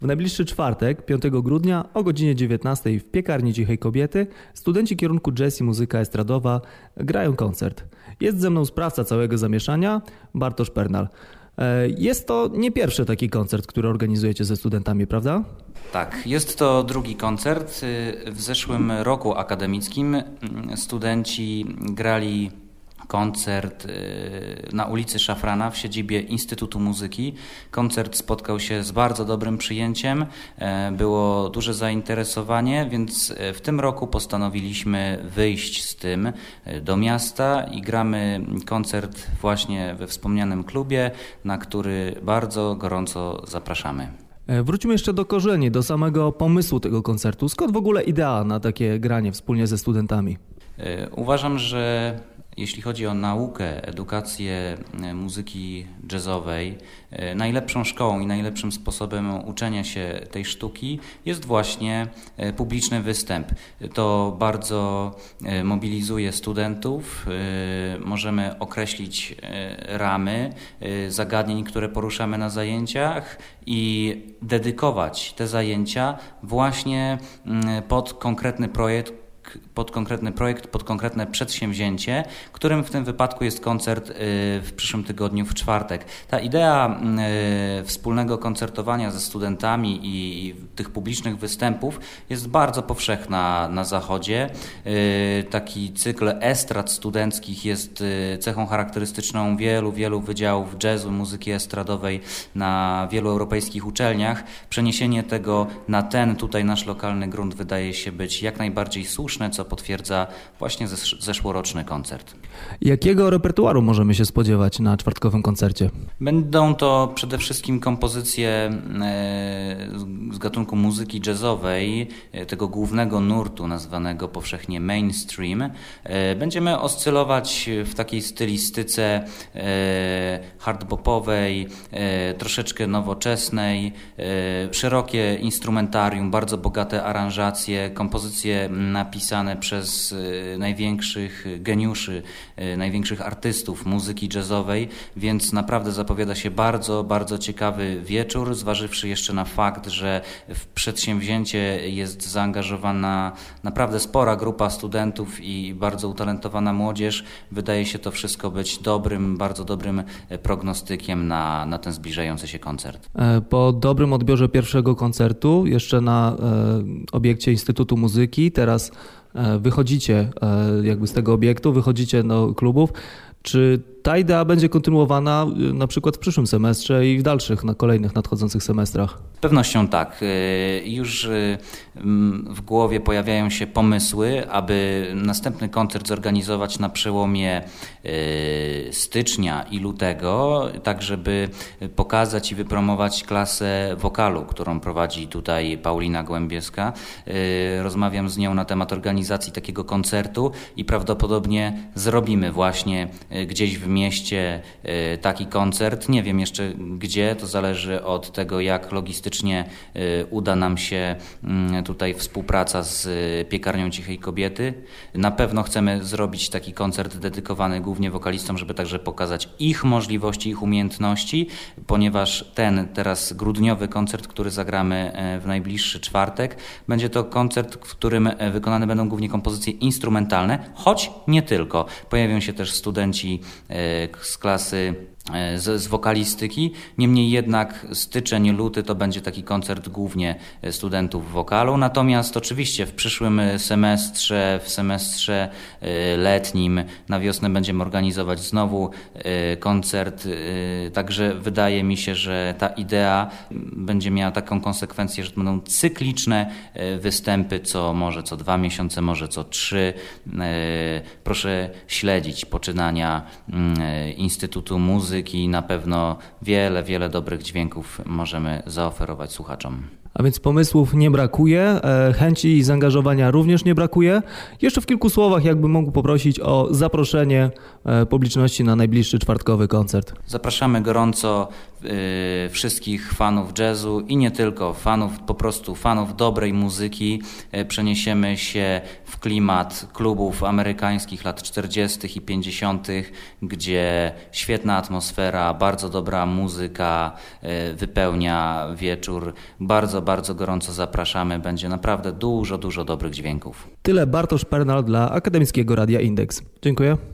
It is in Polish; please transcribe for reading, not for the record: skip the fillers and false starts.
W najbliższy czwartek, 5 grudnia o godzinie 19 w Piekarni Cichej Kobiety studenci kierunku jazz i muzyka estradowa grają koncert. Jest ze mną sprawca całego zamieszania, Bartosz Pernal. Jest to nie pierwszy taki koncert, który organizujecie ze studentami, prawda? Tak, jest to drugi koncert. W zeszłym roku akademickim studenci grali koncert na ulicy Szafrana w siedzibie Instytutu Muzyki. Koncert spotkał się z bardzo dobrym przyjęciem, było duże zainteresowanie, więc w tym roku postanowiliśmy wyjść z tym do miasta i gramy koncert właśnie we wspomnianym klubie, na który bardzo gorąco zapraszamy. Wróćmy jeszcze do korzeni, do samego pomysłu tego koncertu. Skąd w ogóle idea na takie granie wspólnie ze studentami? Uważam, że jeśli chodzi o naukę, edukację muzyki jazzowej, najlepszą szkołą i najlepszym sposobem uczenia się tej sztuki jest właśnie publiczny występ. To bardzo mobilizuje studentów, możemy określić ramy zagadnień, które poruszamy na zajęciach i dedykować te zajęcia właśnie pod konkretny projekt, pod konkretne przedsięwzięcie, którym w tym wypadku jest koncert w przyszłym tygodniu w czwartek. Ta idea wspólnego koncertowania ze studentami i tych publicznych występów jest bardzo powszechna na Zachodzie. Taki cykl estrad studenckich jest cechą charakterystyczną wielu wydziałów jazzu, muzyki estradowej na wielu europejskich uczelniach. Przeniesienie tego na ten tutaj nasz lokalny grunt wydaje się być jak najbardziej słuszne, co potwierdza właśnie zeszłoroczny koncert. Jakiego repertuaru możemy się spodziewać na czwartkowym koncercie? Będą to przede wszystkim kompozycje z gatunku muzyki jazzowej, tego głównego nurtu nazwanego powszechnie mainstream. Będziemy oscylować w takiej stylistyce hardbopowej, troszeczkę nowoczesnej, szerokie instrumentarium, bardzo bogate aranżacje, kompozycje napisane przez największych geniuszy, największych artystów muzyki jazzowej, więc naprawdę zapowiada się bardzo ciekawy wieczór, zważywszy jeszcze na fakt, że w przedsięwzięcie jest zaangażowana naprawdę spora grupa studentów i bardzo utalentowana młodzież. Wydaje się to wszystko być bardzo dobrym prognostykiem na ten zbliżający się koncert. Po dobrym odbiorze pierwszego koncertu, jeszcze na obiekcie Instytutu Muzyki, teraz wychodzicie jakby z tego obiektu, wychodzicie do klubów. Czy ta idea będzie kontynuowana na przykład w przyszłym semestrze i w dalszych, na kolejnych nadchodzących semestrach? Z pewnością tak. Już w głowie pojawiają się pomysły, aby następny koncert zorganizować na przełomie stycznia i lutego, tak żeby pokazać i wypromować klasę wokalu, którą prowadzi tutaj Paulina Głębieska. Rozmawiam z nią na temat organizacji takiego koncertu i prawdopodobnie zrobimy właśnie gdzieś w mieście taki koncert. Nie wiem jeszcze gdzie, to zależy od tego, jak logistycznie uda nam się tutaj współpraca z Piekarnią Cichej Kobiety. Na pewno chcemy zrobić taki koncert dedykowany głównie wokalistom, żeby także pokazać ich możliwości, ich umiejętności, ponieważ ten teraz grudniowy koncert, który zagramy w najbliższy czwartek, będzie to koncert, w którym wykonane będą głównie kompozycje instrumentalne, choć nie tylko. Pojawią się też studenci z klasy z wokalistyki. Niemniej jednak styczeń, luty to będzie taki koncert głównie studentów wokalu. Natomiast oczywiście w przyszłym semestrze, w semestrze letnim na wiosnę będziemy organizować znowu koncert. Także wydaje mi się, że ta idea będzie miała taką konsekwencję, że to będą cykliczne występy, może co 2 miesiące, może co 3. Proszę śledzić poczynania Instytutu Muzyki. Na pewno wiele dobrych dźwięków możemy zaoferować słuchaczom. A więc pomysłów nie brakuje, chęci i zaangażowania również nie brakuje. Jeszcze w kilku słowach jakbym mógł poprosić o zaproszenie publiczności na najbliższy czwartkowy koncert. Zapraszamy gorąco wszystkich fanów jazzu i nie tylko, po prostu fanów dobrej muzyki. Przeniesiemy się w klimat klubów amerykańskich lat 40. i 50., gdzie świetna atmosfera, bardzo dobra muzyka wypełnia wieczór. Bardzo, bardzo gorąco zapraszamy. Będzie naprawdę dużo dobrych dźwięków. Tyle Bartosz Pernal dla Akademickiego Radia Indeks. Dziękuję.